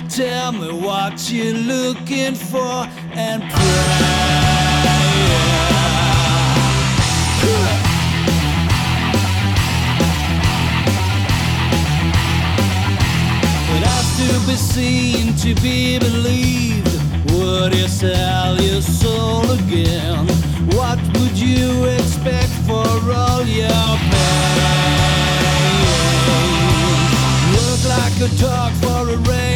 Tell me what you're looking for and pray. It has to be seen to be believed. Would you sell your soul again? What would you expect?